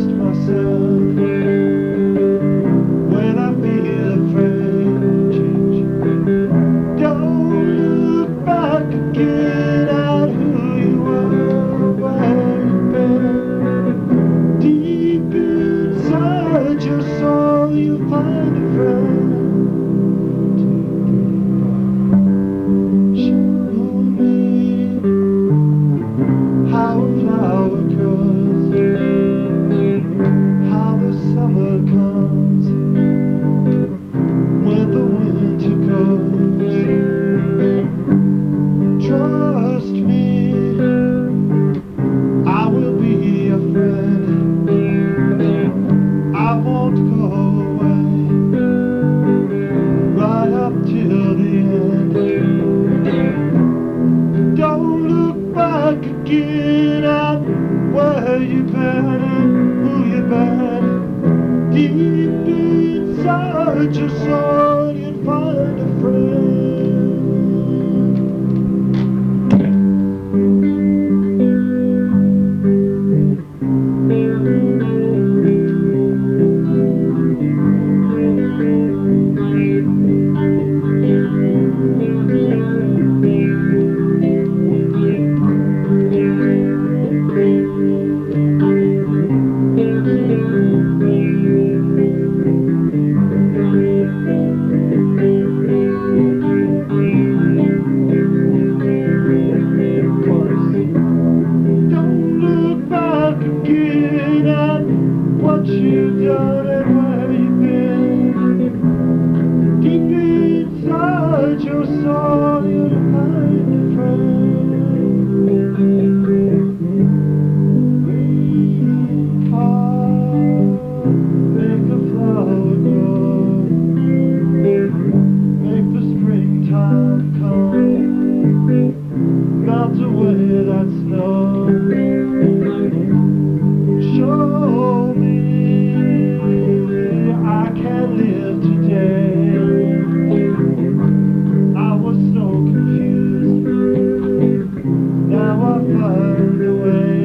trust myself when I feel afraid to change. Don't look back again at who you were, where you've been. Deep inside your soul you'll find a friend. How a flower grows, how the summer comes, when the winter goes. Trust me, I will be a friend. I won't go away, right up till the end. Don't look back again at where you've been and who you've been. Deep inside your soul you'll find a friend. Again at what you've done and where you've been. Deep inside your soul you'll find a friend. Breathe hard, make a flower grow, make the springtime come, melt away that snow. Show me I can live today. I was so confused, now I find a way.